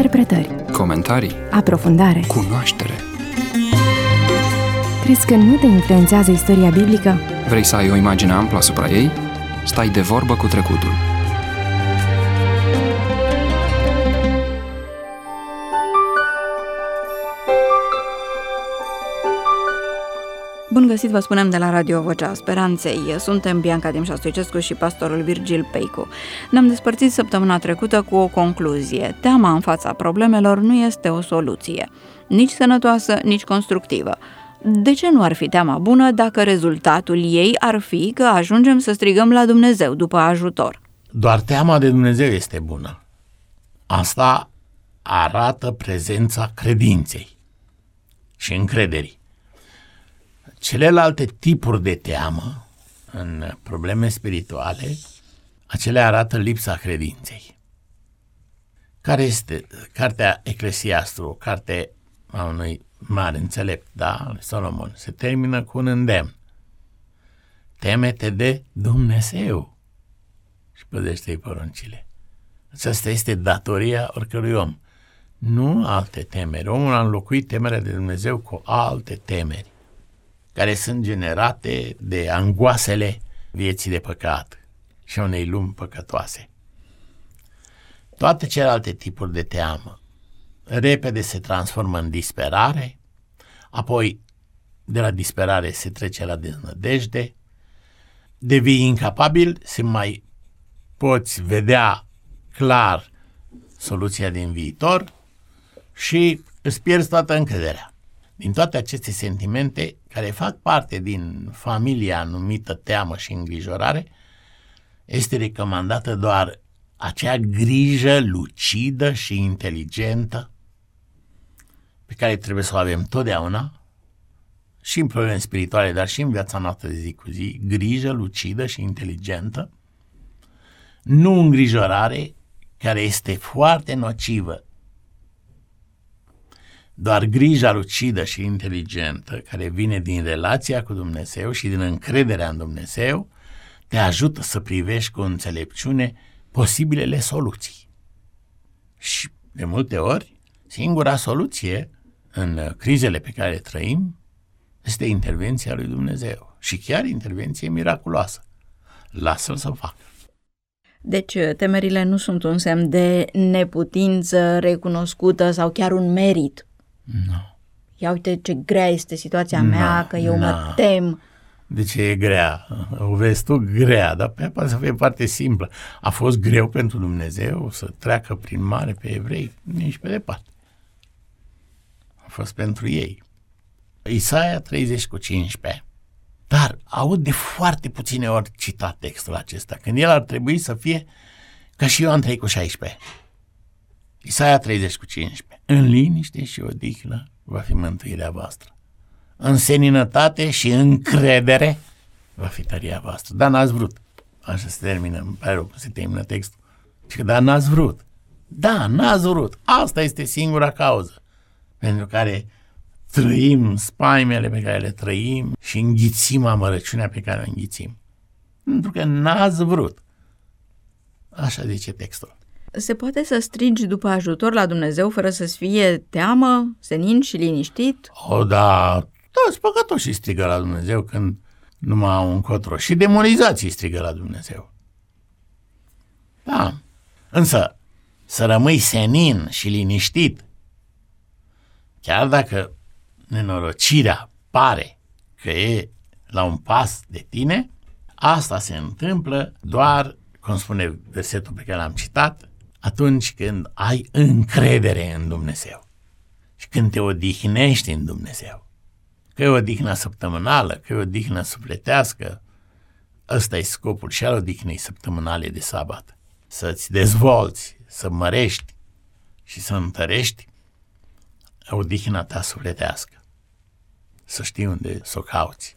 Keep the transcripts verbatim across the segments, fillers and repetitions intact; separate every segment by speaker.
Speaker 1: Interpretări,
Speaker 2: comentarii,
Speaker 1: aprofundare,
Speaker 2: cunoaștere.
Speaker 1: Crezi că nu te influențează istoria biblică?
Speaker 2: Vrei să ai o imagine amplă asupra ei? Stai de vorbă cu trecutul.
Speaker 3: Bun găsit, vă spunem de la Radio Vocea Speranței. Suntem Bianca Dimșa Stoicescu și pastorul Virgil Peicu. Ne-am despărțit săptămâna trecută cu o concluzie. Teama în fața problemelor nu este o soluție, nici sănătoasă, nici constructivă. De ce nu ar fi teama bună dacă rezultatul ei ar fi că ajungem să strigăm la Dumnezeu după ajutor?
Speaker 4: Doar teama de Dumnezeu este bună. Asta arată prezența credinței și încrederii. Celelalte tipuri de teamă în probleme spirituale, acelea arată lipsa credinței. Care este cartea Eclesiastru, o carte a unui mare înțelept, da, Solomon, se termină cu un îndemn. Teme-te de Dumnezeu și păzește-i poruncile. Aceasta este datoria oricărui om. Nu alte temeri. Omul a înlocuit temerea de Dumnezeu cu alte temeri, care sunt generate de angoasele vieții de păcat și unei lumi păcătoase. Toate celelalte tipuri de teamă repede se transformă în disperare, apoi de la disperare se trece la deznădejde, devii incapabil să mai poți vedea clar soluția din viitor și îți pierzi toată încrederea. Din toate aceste sentimente care fac parte din familia numită teamă și îngrijorare, este recomandată doar acea grijă lucidă și inteligentă pe care trebuie să o avem totdeauna și în probleme spirituale, dar și în viața noastră de zi cu zi, grijă lucidă și inteligentă, nu îngrijorare care este foarte nocivă. Doar grija lucidă și inteligentă, care vine din relația cu Dumnezeu și din încrederea în Dumnezeu, te ajută să privești cu înțelepciune posibilele soluții. Și de multe ori, singura soluție în crizele pe care le trăim este intervenția lui Dumnezeu. Și chiar intervenție miraculoasă. Lasă-l să facă.
Speaker 3: Deci temerile nu sunt un semn de neputință recunoscută sau chiar un merit.
Speaker 4: Nu.
Speaker 3: Ia uite ce grea este situația mea,
Speaker 4: no,
Speaker 3: că eu
Speaker 4: no.
Speaker 3: mă tem.
Speaker 4: De ce e grea? O vezi tu grea, dar pe poate să fie foarte simplă. A fost greu pentru Dumnezeu să treacă prin mare pe evrei? Nici pe departe. A fost pentru ei. Isaia treizeci cu cincisprezece. Dar aud de foarte puține ori citat textul acesta, când el ar trebui să fie ca și Ioan trei cu șaisprezece. Isaia treizeci cu cincisprezece. În liniște și odihnă va fi mântuirea voastră. În seninătate și încredere va fi tăria voastră. Dar n-ați vrut. Așa se termină, îmi pare rău că se termină textul. Și dar n-ați vrut. Da, n-ați vrut. Asta este singura cauză pentru care trăim spaimele pe care le trăim și înghițim amărăciunea pe care o înghițim. Pentru că n-ați vrut. Așa zice textul.
Speaker 3: Se poate să strigi după ajutor la Dumnezeu fără să-ți fie teamă, senin și liniștit?
Speaker 4: O, da, toți păcătoșii strigă la Dumnezeu când nu mai au încotro. Și demonizații strigă la Dumnezeu. Da, însă să rămâi senin și liniștit, chiar dacă nenorocirea pare că e la un pas de tine, asta se întâmplă doar, cum spune versetul pe care l-am citat, atunci când ai încredere în Dumnezeu și când te odihnești în Dumnezeu. Că e o odihnă săptămânală, că e o odihnă sufletească, ăsta e scopul și al odihnei săptămânale de sabat. Să-ți dezvolți, să mărești și să întărești odihna ta sufletească. Să știi unde să o cauți.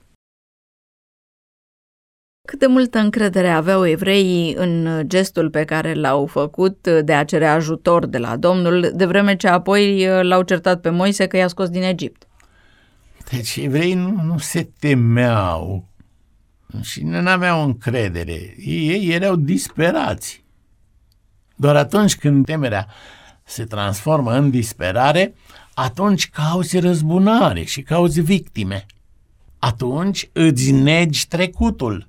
Speaker 3: Cât de multă încredere aveau evreii în gestul pe care l-au făcut de a cere ajutor de la Domnul, de vreme ce apoi l-au certat pe Moise că i-a scos din Egipt?
Speaker 4: Deci evreii nu, nu se temeau și nu aveau încredere. Ei, ei erau disperați. Doar atunci când temerea se transformă în disperare, atunci cauți răzbunare și cauți victime. Atunci îți negi trecutul.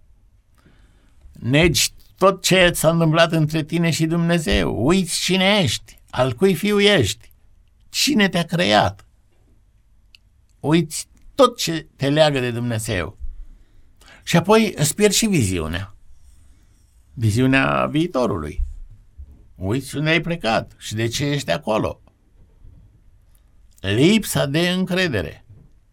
Speaker 4: Negi tot ce s-a întâmplat între tine și Dumnezeu. Uiți cine ești, al cui fiu ești, cine te-a creat. Uiți tot ce te leagă de Dumnezeu. Și apoi îți pierzi și viziunea. Viziunea viitorului. Uiți unde ai plecat și de ce ești acolo. Lipsa de încredere.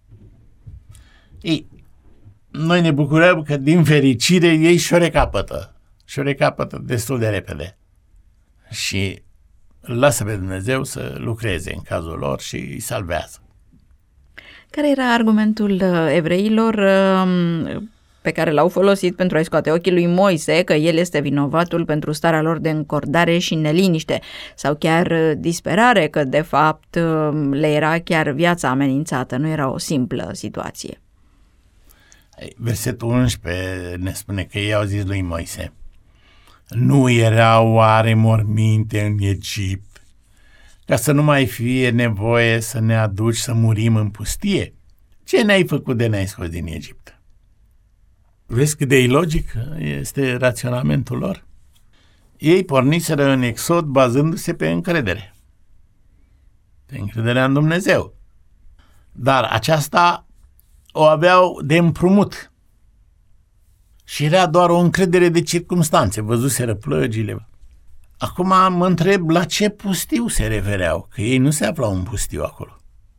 Speaker 4: Ei, noi ne bucurăm că, din fericire, ei și-o recapătă. Și-o recapătă destul de repede. Și lasă pe Dumnezeu să lucreze în cazul lor și îi salvează.
Speaker 3: Care era argumentul evreilor pe care l-au folosit pentru a-i scoate ochii lui Moise că el este vinovatul pentru starea lor de încordare și neliniște sau chiar disperare, că de fapt le era chiar viața amenințată, nu era o simplă situație?
Speaker 4: Versetul unsprezece ne spune că ei au zis lui Moise: nu erau oare morminte în Egipt, ca să nu mai fie nevoie să ne aduci să murim în pustie? Ce ne-ai făcut de ne-ai scos din Egipt? Vezi cât de ilogic este raționamentul lor? Ei porniseră în exod bazându-se pe încredere. Pe încrederea în Dumnezeu. Dar aceasta o aveau de împrumut. Și era doar o încredere de circumstanțe. Văzuseră plăgile. Acum mă întreb la ce pustiu se refereau, că ei nu se aflau în pustiu acolo.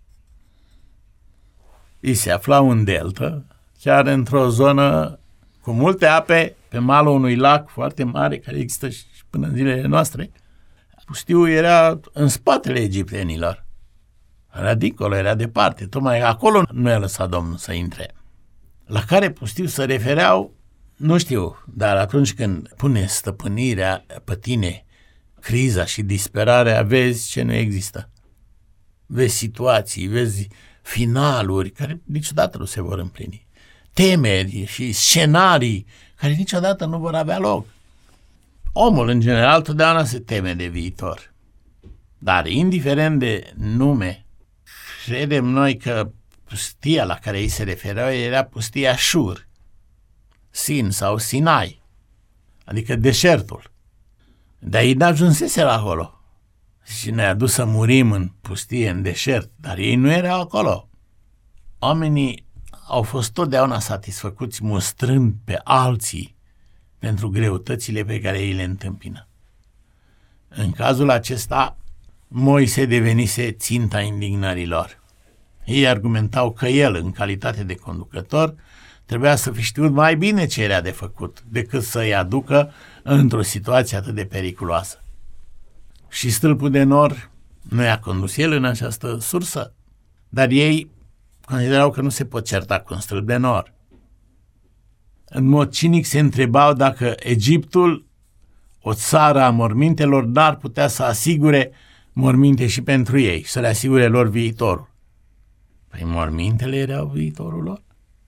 Speaker 4: Ei se aflau în delta, chiar într-o zonă cu multe ape, pe malul unui lac foarte mare, care există și până în zilele noastre. Pustiul era în spatele egiptenilor. Era dincolo, era departe. Tocmai acolo nu i-a lăsat Domnul să intre. La care pustiu se refereau, nu știu, dar atunci când pune stăpânirea pe tine, criza și disperarea, vezi ce nu există. Vezi situații, vezi finaluri care niciodată nu se vor împlini. Temeri și scenarii care niciodată nu vor avea loc. Omul, în general, totdeauna se teme de viitor. Dar, indiferent de nume, credem noi că pustia la care ei se refereau era pustia Shur, Sin sau Sinai, adică deșertul. Dar ei n-ajunseseră acolo. Și ne-a dus să murim în pustie, în deșert, dar ei nu erau acolo. Oamenii au fost totdeauna satisfăcuți mostrând pe alții pentru greutățile pe care ei le întâmpină. În cazul acesta, Moise devenise ținta indignării lor. Ei argumentau că el, în calitate de conducător, trebuia să fi știut mai bine ce era de făcut decât să-i aducă într-o situație atât de periculoasă. Și stâlpul de nor nu i-a condus el în această sursă, dar ei considerau că nu se pot certa cu un stâlp de nor. În mod cinic se întrebau dacă Egiptul, o țară a mormintelor, n-ar putea să asigure morminte și pentru ei, să le asigure lor viitorul. Păi mormintele erau viitorul lor?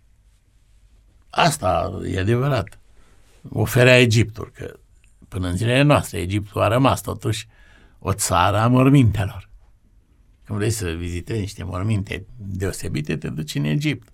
Speaker 4: Asta e adevărat. Oferea Egiptul, că până în zilele noastre Egiptul a rămas totuși o țară a mormintelor. Când vrei să vizitezi niște morminte deosebite, te duci în Egipt.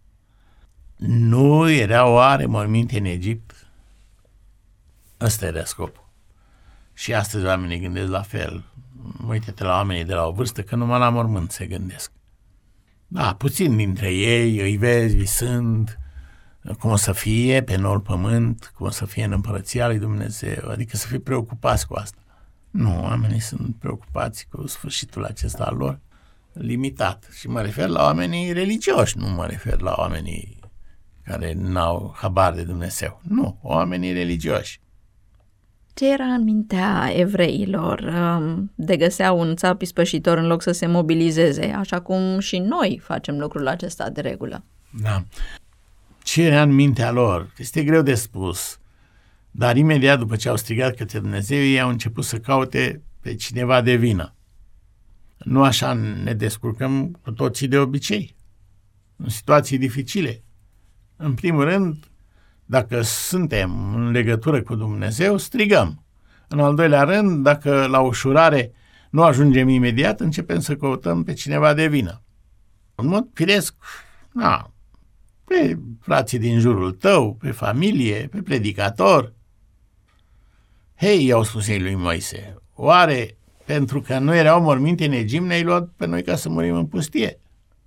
Speaker 4: Nu era oare morminte în Egipt? Ăsta era scopul. Și astăzi oamenii gândesc la fel. Uite-te la oamenii de la o vârstă că numai la mormânt se gândesc. Da, puțin dintre ei îi vezi visând cum o să fie pe noul pământ, cum o să fie în împărăția lui Dumnezeu, adică să fie preocupați cu asta. Nu, oamenii sunt preocupați cu sfârșitul acesta al lor limitat. Și mă refer la oamenii religioși, nu mă refer la oamenii care n-au habar de Dumnezeu. Nu, oamenii religioși.
Speaker 3: Ce era în mintea evreilor? De găseau un țap ispășitor în loc să se mobilizeze, așa cum și noi facem lucrul acesta de regulă.
Speaker 4: Da. Ce era în mintea lor? Este greu de spus. Dar imediat după ce au strigat către Dumnezeu, ei au început să caute pe cineva de vină. Nu așa ne descurcăm cu toții de obicei, în situații dificile. În primul rând, dacă suntem în legătură cu Dumnezeu, strigăm. În al doilea rând, dacă la ușurare nu ajungem imediat, începem să căutăm pe cineva de vină. În mod firesc, na, pe frații din jurul tău, pe familie, pe predicator. Hei, i-au spus ei lui Moise, oare pentru că nu erau morminte în Egipt ne-ai luat pe noi ca să murim în pustie?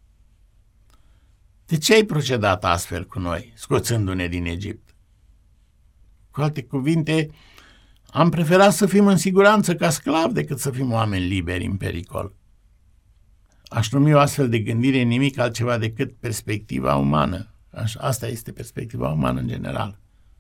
Speaker 4: De ce ai procedat astfel cu noi, scoțându-ne din Egipt? Cu alte cuvinte, am preferat să fim în siguranță ca sclavi decât să fim oameni liberi în pericol. Aș numi o astfel de gândire nimic altceva decât perspectiva umană. Asta este perspectiva umană în general.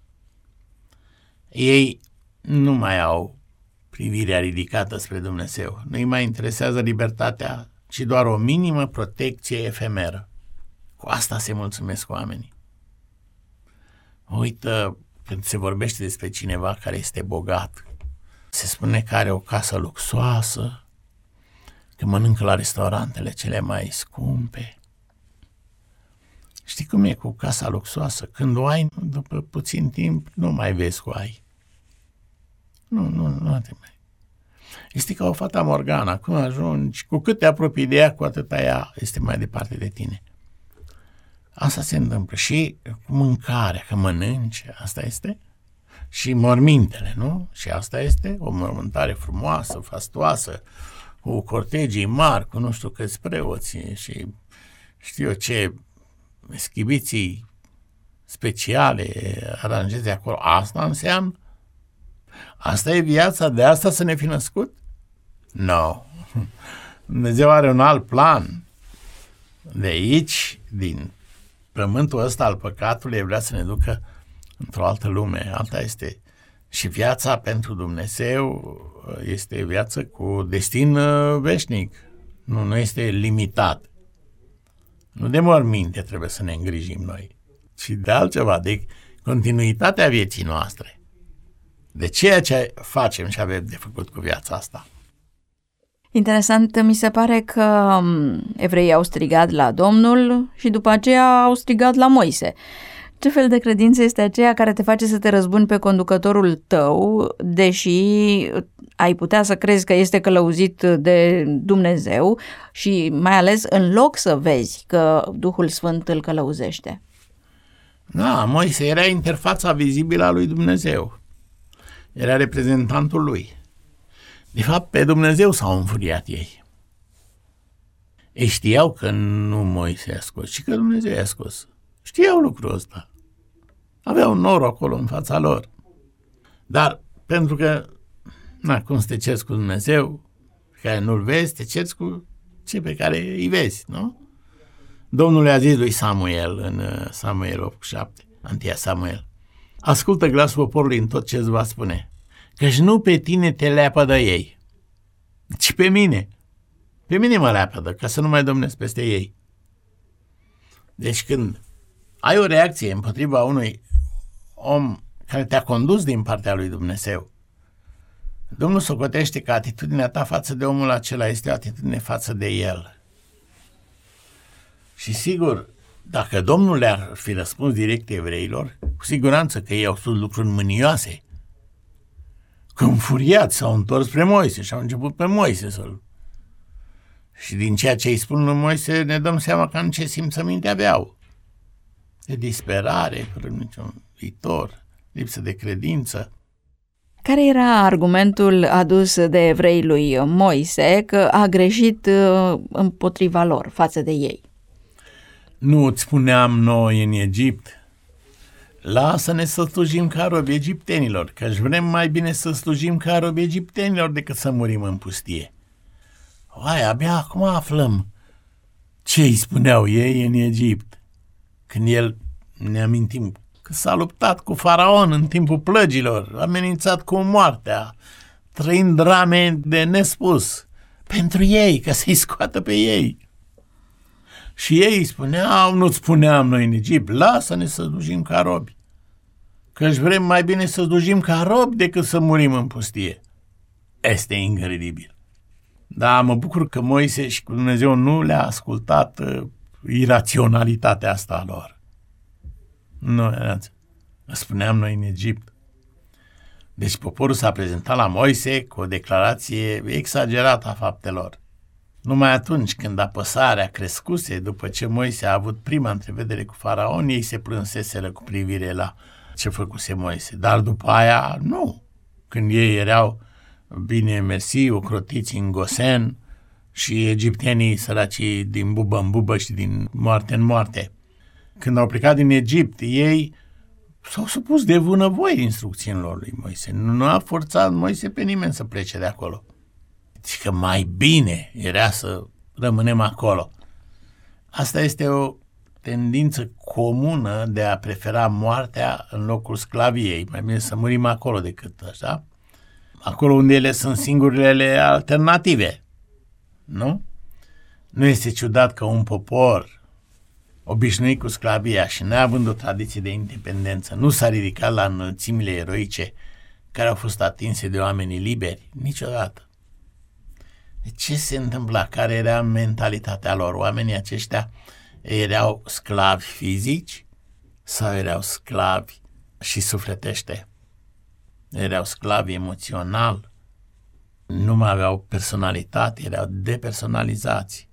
Speaker 4: Ei nu mai au privirea ridicată spre Dumnezeu. Nu-i mai interesează libertatea, ci doar o minimă protecție efemeră. Cu asta se mulțumesc oamenii. Uită, când se vorbește despre cineva care este bogat, se spune că are o casă luxoasă, că mănâncă la restaurantele cele mai scumpe. Știi cum e cu casa luxoasă? Când o ai, după puțin timp, nu mai vezi cu ai. Nu, nu, nu te mai. Este ca o fata Morgana. Când ajungi, cu cât te apropii de ea, cu atât ea este mai departe de tine. Asta se întâmplă. Și cu mâncarea, că mănânci, asta este. Și mormintele, nu? Și asta este o mormântare frumoasă, fastoasă, cu cortegii mari, cu nu știu câți preoți și știu eu ce schibiții speciale aranjeze acolo. Asta înseamnă? Asta e viața? De asta să ne fi născut? Nu. No. Dumnezeu are un alt plan. De aici, din pământul ăsta al păcatului, vrea să ne ducă într-o altă lume. Alta este. Și viața pentru Dumnezeu este viață cu destin veșnic. Nu, nu este limitat. Nu de morminte trebuie să ne îngrijim noi, ci de altceva, de continuitatea vieții noastre. De ceea ce facem și avem de făcut cu viața asta.
Speaker 3: Interesant, mi se pare că evreii au strigat la Domnul și după aceea au strigat la Moise. Ce fel de credință este aceea care te face să te răzbuni pe conducătorul tău, deși ai putea să crezi că este călăuzit de Dumnezeu și mai ales în loc să vezi că Duhul Sfânt îl călăuzește?
Speaker 4: Da, Moise era interfața vizibilă a lui Dumnezeu. Era reprezentantul lui. De fapt, pe Dumnezeu s-au înfuriat ei. Ei știau că nu Moise i-a scos, ci că Dumnezeu i-a scos. Știau lucrul ăsta. Aveau nor acolo în fața lor. Dar pentru că, na, cum să te cerți cu Dumnezeu, pe care nu-l vezi, te cerți cu cei pe care îi vezi, nu? Domnul i-a zis lui Samuel în Samuel opt șapte, întâi Samuel, ascultă glasul poporului în tot ce îți va spune, căci nu pe tine te leapădă ei, ci pe mine. Pe mine mă leapădă, ca să nu mai domnesc peste ei. Deci când ai o reacție împotriva unui om care te-a condus din partea lui Dumnezeu, Domnul socotește că atitudinea ta față de omul acela este o atitudine față de el. Și sigur, dacă Domnul le-ar fi răspuns direct evreilor, cu siguranță că ei au spus lucruri mânioase. Că înfuriați s-au întors spre Moise și au început pe Moise să-l... Și din ceea ce îi spun lui Moise ne dăm seama că în ce simțăminte aveau. De disperare, fără niciun viitor, lipsă de credință.
Speaker 3: Care era argumentul adus de evrei lui Moise că a greșit împotriva lor, față de ei?
Speaker 4: Nu îți spuneam noi în Egipt, lasă-ne să slujim ca robi egiptenilor, că-și vrem mai bine să slujim ca robi egiptenilor decât să murim în pustie. Oai, abia acum aflăm ce îi spuneau ei în Egipt, când el, ne amintim, că s-a luptat cu faraon în timpul plăgilor, amenințat cu moartea, trăind drame de nespus pentru ei, ca să-i scoată pe ei. Și ei îi spuneau, nu-ți spuneam noi în Egipt, lasă-ne să slujim ca robi, că-și vrem mai bine să slujim ca robi decât să murim în pustie. Este incredibil. Da, mă bucur că Moise și cu Dumnezeu nu le-a ascultat uh, iraționalitatea asta a lor. Nu, spuneam noi în Egipt. Deci poporul s-a prezentat la Moise cu o declarație exagerată a faptelor. Numai atunci când apăsarea crescuse, după ce Moise a avut prima întrevedere cu faraon, ei se plânseseră cu privire la ce făcuse Moise. Dar după aia, nu. Când ei erau, bine mersi, ocrotiți în Gosen și egiptenii săracii din bubă în bubă și din moarte în moarte. Când au plecat din Egipt, ei s-au supus de bunăvoie instrucțiilor lui Moise. Nu a forțat Moise pe nimeni să plece de acolo. Și că mai bine era să rămânem acolo. Asta este o tendință comună de a prefera moartea în locul sclaviei. Mai bine să murim acolo decât așa. Acolo unde ele sunt singurele alternative. Nu? Nu este ciudat că un popor obișnuit cu sclavia și neavând o tradiție de independență nu s-a ridicat la înălțimile eroice care au fost atinse de oamenii liberi niciodată. Ce se întâmpla? Care era mentalitatea lor? Oamenii aceștia erau sclavi fizici sau erau sclavi și sufletește? Erau sclavi emoțional, nu mai aveau personalitate, erau depersonalizați.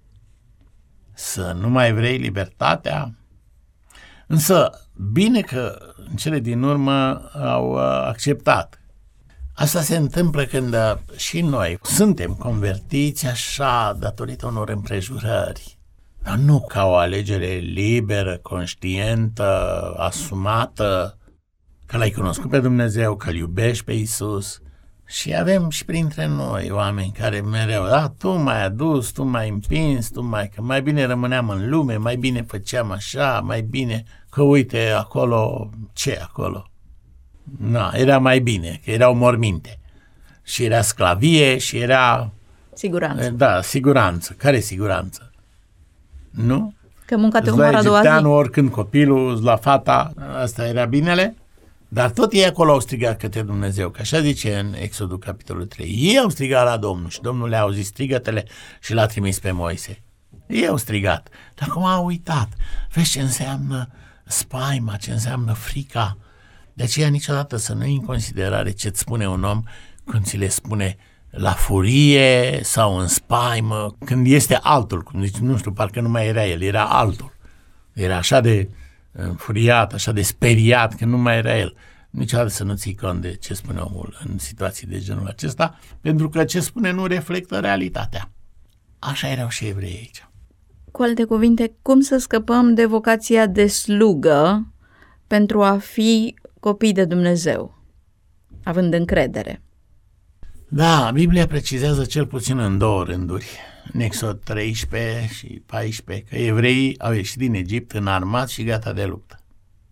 Speaker 4: Să nu mai vrei libertatea? Însă, bine că în cele din urmă au acceptat. Asta se întâmplă când și noi suntem convertiți așa datorită unor împrejurări. Dar nu ca o alegere liberă, conștientă, asumată, că l-ai cunoscut pe Dumnezeu, că îl iubești pe Iisus. Și avem și printre noi oameni care mereu, da, tu m-ai adus, tu m-ai împins, tu mai că mai bine rămâneam în lume, mai bine făceam așa, mai bine, că uite acolo, ce acolo? Na, era mai bine, că erau morminte. Și era sclavie și era...
Speaker 3: Siguranță.
Speaker 4: Da, siguranță. Care siguranță? Nu?
Speaker 3: Că munca te
Speaker 4: la
Speaker 3: omoară a doua zi.
Speaker 4: oricând copilul, la fata, asta era binele, dar tot ei acolo au strigat către Dumnezeu, că așa zice în Exodul capitolul trei. Ei au strigat la Domnul și Domnul le-a auzit strigătele și l-a trimis pe Moise. Ei au strigat, dar acum au uitat. Vezi ce înseamnă spaima, ce înseamnă frica. De aceea niciodată să nu iei în considerare ce-ți spune un om când ți le spune la furie sau în spaimă, când este altul, când zici, nu știu, parcă nu mai era el, era altul. Era așa de înfuriat, așa de speriat, că nu mai era el. Niciodată să nu ții cont de ce spune omul în situații de genul acesta, pentru că ce spune nu reflectă realitatea. Așa erau și evreii aici.
Speaker 3: Cu alte cuvinte, cum să scăpăm de vocația de slugă pentru a fi copii de Dumnezeu, având încredere?
Speaker 4: Da, Biblia precizează cel puțin în două rânduri, în Exod treisprezece și paisprezece, că evreii au ieșit din Egipt înarmați și gata de luptă.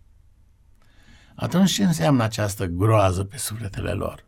Speaker 4: Atunci ce înseamnă această groază pe sufletele lor?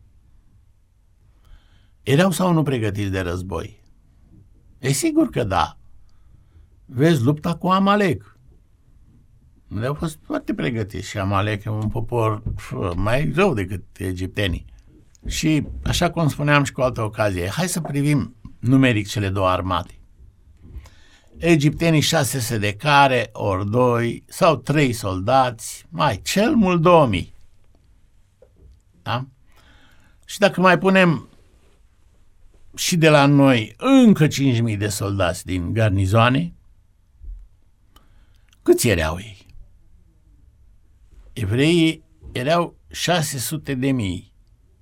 Speaker 4: Erau sau nu pregătiți de război? E sigur că da. Vezi lupta cu Amalek. Le-au fost foarte pregătiți și Amalek e un popor mai rău decât egiptenii. Și așa cum spuneam și cu altă ocazie, hai să privim numeric cele două armate. Egiptenii șase sute de care, ori doi sau trei soldați, mai cel mult două mii. Da? Și dacă mai punem și de la noi încă cinci mii de soldați din garnizoane, câți erau ei? Evreii erau șase sute de mii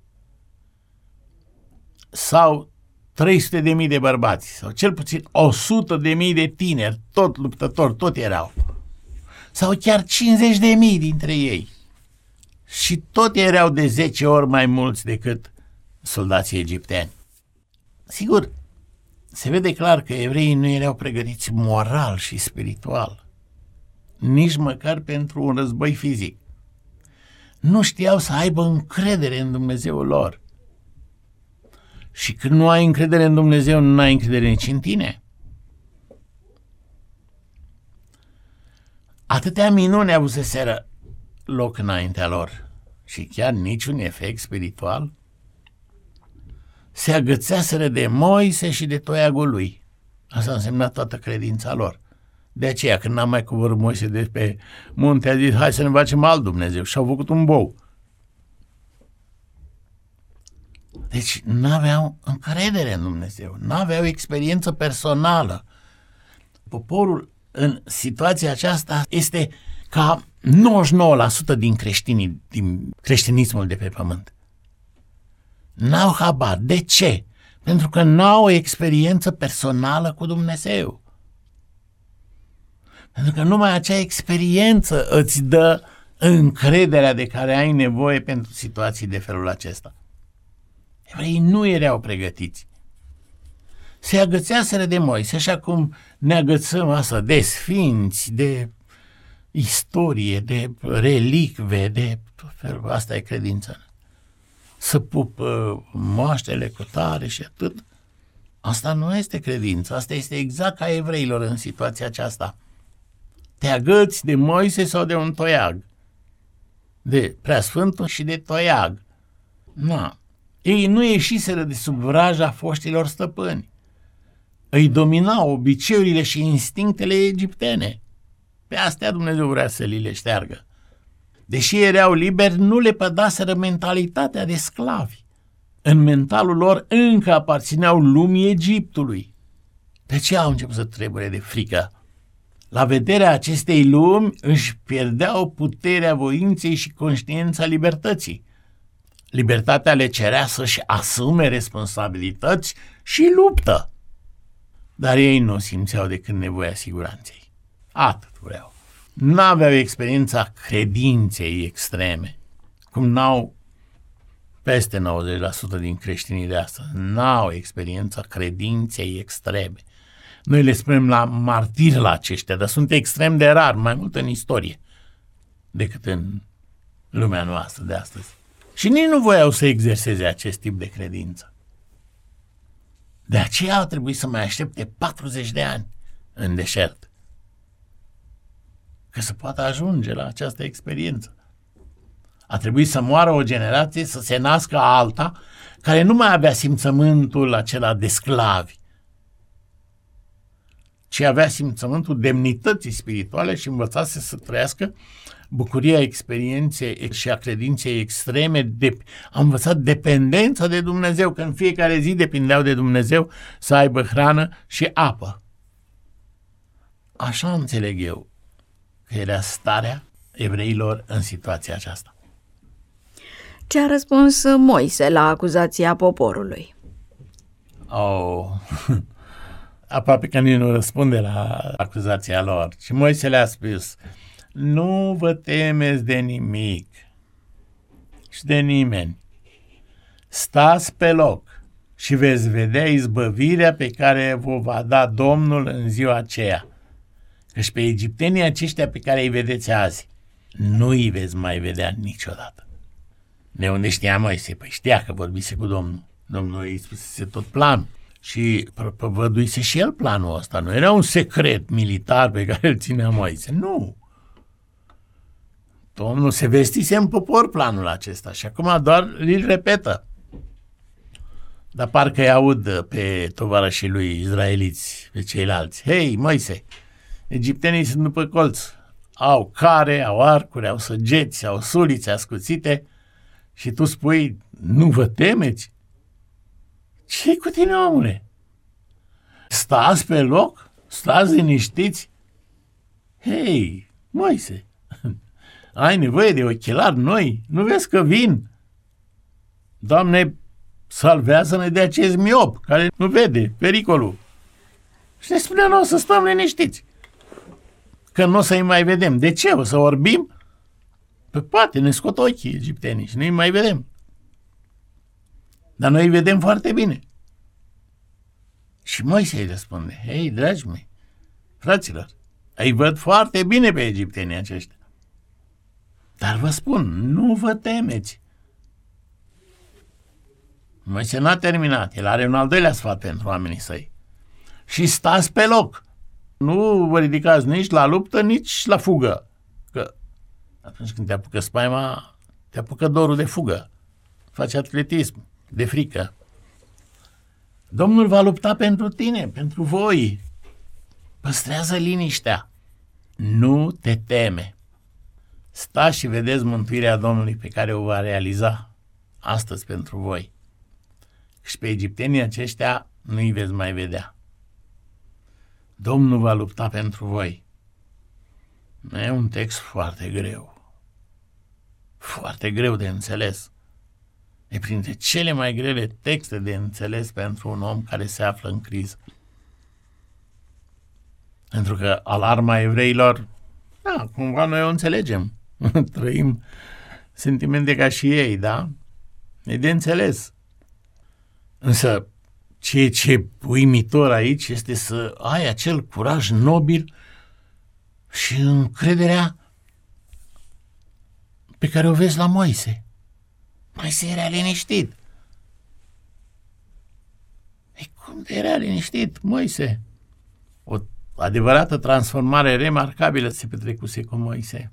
Speaker 4: sau trei sute de mii de bărbați sau cel puțin o sută de mii de tineri, tot luptători, tot erau. Sau chiar cincizeci de mii dintre ei. Și tot erau de zece ori mai mulți decât soldații egipteni. Sigur, se vede clar că evreii nu erau pregătiți moral și spiritual, nici măcar pentru un război fizic. Nu știau să aibă încredere în Dumnezeul lor. Și când nu ai încredere în Dumnezeu, nu ai încredere nici în tine. Atâtea minuni avuseseră loc înaintea lor și chiar niciun efect spiritual. Se agățeaseră de Moise și de toiagul lui. Asta însemna toată credința lor. De aceea, când n-a mai coborât Moise de pe munte, a zis, hai să ne facem alt Dumnezeu. Și au făcut un bou. Deci n-aveau încredere în Dumnezeu, n-aveau experiență personală. Poporul în situația aceasta este ca nouăzeci și nouă la sută din creștinii, din creștinismul de pe pământ. N-au habar. De ce? Pentru că n-au o experiență personală cu Dumnezeu. Pentru că numai acea experiență îți dă încrederea de care ai nevoie pentru situații de felul acesta. Evreii nu erau pregătiți. Se agățeaseră de Moise, așa cum ne agățăm asta de sfinți, de istorie, de relicve, de tot felul. Asta e credința. Să pupă moaștele cu tare și atât. Asta nu este credință, asta este exact ca evreilor în situația aceasta. Te agăți de Moise sau de un toiag, de Preasfântul și de toiag. Na. Ei nu ieșiseră de sub vraja foștilor stăpâni. Îi dominau obiceiurile și instinctele egiptene. Pe astea Dumnezeu vrea să li le șteargă. Deși erau liberi, nu le pădaseră mentalitatea de sclavi. În mentalul lor încă aparțineau lumii Egiptului. De ce au început să trebure de frică? La vederea acestei lumi își pierdeau puterea voinței și conștiința libertății. Libertatea le cerea să-și asume responsabilități și luptă. Dar ei nu simțeau decât nevoia siguranței. Atât vreau. N-aveau experiența credinței extreme, cum n-au peste nouăzeci la sută din creștinii de astăzi. N-au experiența credinței extreme. Noi le spunem la martiri la aceștia, dar sunt extrem de rar, mai mult în istorie decât în lumea noastră de astăzi. Și nici nu voiau să exerseze acest tip de credință. De aceea au trebuit să mai aștepte patruzeci de ani în deșert că să poată ajunge la această experiență. A trebuit să moară o generație, să se nască alta, care nu mai avea simțământul acela de sclavi, ci avea simțământul demnității spirituale și învățase să trăiască bucuria experienței și a credinței extreme. De, a învățat dependența de Dumnezeu, că în fiecare zi depindeau de Dumnezeu să aibă hrană și apă. Așa înțeleg eu că era starea evreilor în situația aceasta.
Speaker 3: Ce a răspuns Moise la acuzația poporului?
Speaker 4: Oh, aproape că nici nu răspunde la acuzația lor. Și Moise le-a spus: nu vă temeți de nimic și de nimeni. Stați pe loc și veți vedea izbăvirea pe care vă va da Domnul în ziua aceea. Căci pe egiptenii aceștia pe care îi vedeți azi, nu îi veți mai vedea niciodată. De unde știa Moise? Păi știa că vorbise cu Domnul. Domnul îi spusese tot planul și propovăduise și el planul ăsta. Nu era un secret militar pe care îl ținea Moise. Nu. Domnul se vestise în popor planul acesta și acum doar îl repetă. Dar parcă îi aud pe tovarășii lui izraeliți, pe ceilalți. Hei, Moise, egiptenii sunt după colț. Au care, au arcuri, au săgeți, au sulițe ascuțite și tu spui, nu vă temeți? Ce-i cu tine, omule? Stați pe loc? Stați liniștiți? Hei, Moise, ai nevoie de ochelari noi? Nu vezi că vin? Doamne, salvează-ne de acest miop care nu vede pericolul. Și ne spunea noi să stăm liniștiți, că nu o să-i mai vedem. De ce? O să orbim? Păi poate, ne scot ochii egiptenii și nu-i mai vedem. Dar noi îi vedem foarte bine. Și Moise îi răspunde: hei, dragii mei, fraților, îi văd foarte bine pe egiptenii aceștia. Dar vă spun, nu vă temeți. Moise n-a terminat. El are un al doilea sfat pentru oamenii săi. Și stați pe loc. Nu vă ridicați nici la luptă, nici la fugă. Că atunci când te apucă spaima, te apucă dorul de fugă. Faci atletism, de frică. Domnul va lupta pentru tine, pentru voi. Păstrează liniștea. Nu te teme. Stați și vedeți mântuirea Domnului pe care o va realiza astăzi pentru voi. și pe egiptenii aceștia nu-i veți mai vedea. Domnul va lupta pentru voi. E un text foarte greu. Foarte greu de înțeles. E printre cele mai grele texte de înțeles pentru un om care se află în criză. Pentru că alarma evreilor, da, cumva noi o înțelegem. Trăim sentimente ca și ei, da? E de înțeles. Însă, ceea ce uimitor aici este să ai acel curaj nobil și încrederea pe care o vezi la Moise. Moise era liniștit. Ei, cum de era liniștit, Moise? O adevărată transformare remarcabilă se petrecuse cu Moise.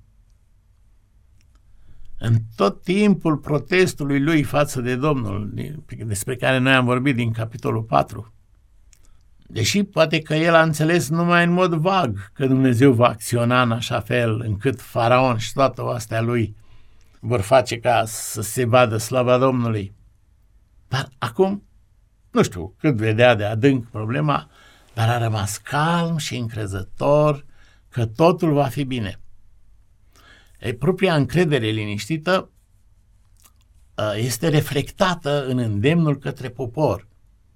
Speaker 4: În tot timpul protestului lui față de Domnul, despre care noi am vorbit din capitolul patru, deși poate că el a înțeles numai în mod vag că Dumnezeu va acționa în așa fel încât Faraon și toată oastea lui vor face ca să se vadă slava Domnului. Dar acum, nu știu cât vedea de adânc problema, dar a rămas calm și încrezător că totul va fi bine. E, propria încredere liniștită este reflectată în îndemnul către popor.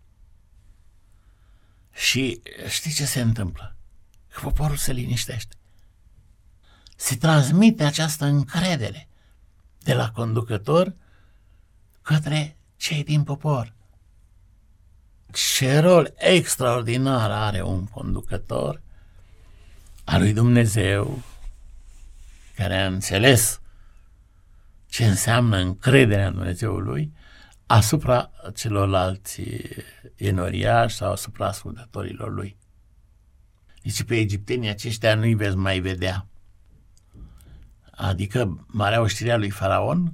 Speaker 4: Și știi ce se întâmplă? Că poporul se liniștește. Se transmite această încredere de la conducător către cei din popor. Ce rol extraordinar are un conducător al lui Dumnezeu care a înțeles ce înseamnă încrederea în Dumnezeul lui asupra celorlalți enoriași sau asupra ascultătorilor lui. Deci pe egiptenii aceștia nu-i veți mai vedea. Adică marea oștire a lui Faraon,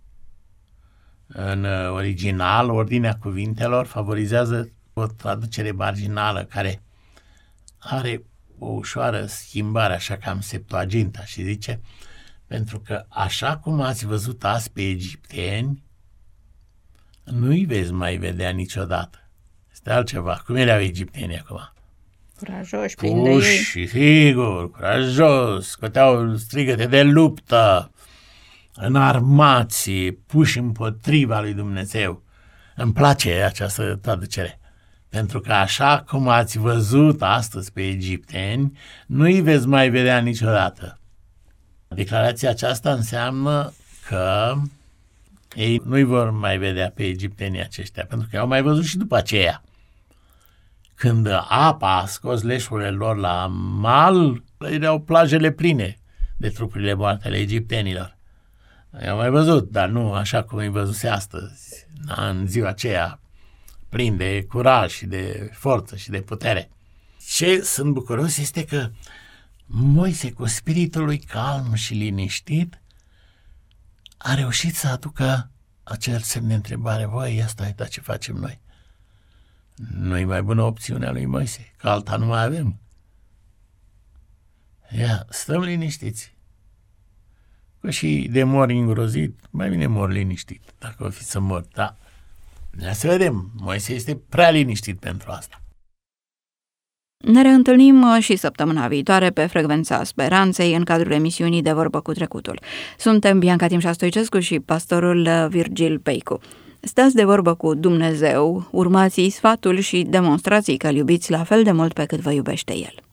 Speaker 4: în original, ordinea cuvintelor favorizează o traducere marginală care are o ușoară schimbare, așa cam Septuaginta, și zice: pentru că așa cum ați văzut azi pe egipteni, nu-i veți mai vedea niciodată. Este altceva. Cum erau egiptenii acum?
Speaker 3: Curajoși, plini de ei.
Speaker 4: Puși, sigur, curajos, scoteau strigăte de luptă, înarmați, puși împotriva lui Dumnezeu. Îmi place această traducere. Pentru că așa cum ați văzut astăzi pe egipteni, nu-i veți mai vedea niciodată. Declarația aceasta înseamnă că ei nu-i vor mai vedea pe egiptenii aceștia, pentru că au mai văzut și după aceea. Când apa a scos leșurile lor la mal, erau plajele pline de trupurile moarte ale egiptenilor. I-au mai văzut, dar nu așa cum îi văzuse astăzi, în ziua aceea, plin de curaj și de forță și de putere. Ce sunt bucuros este că Moise, cu spiritul lui calm și liniștit, a reușit să aducă acel semn de întrebare: voi, asta uita ce facem noi. Nu-i mai bună opțiunea lui Moise, că alta nu mai avem. Ia, stăm liniștiți. Că și de mor îngrozit, mai bine mor liniștit, dacă o fi să mor, da. Ia să vedem, Moise este prea liniștit pentru asta.
Speaker 3: Ne reîntâlnim și săptămâna viitoare pe frecvența Speranței în cadrul emisiunii De Vorbă cu Trecutul. Suntem Bianca Timșa Stoicescu și pastorul Virgil Peicu. Stați de vorbă cu Dumnezeu, urmați sfatul și demonstrați că îl iubiți la fel de mult pe cât vă iubește El.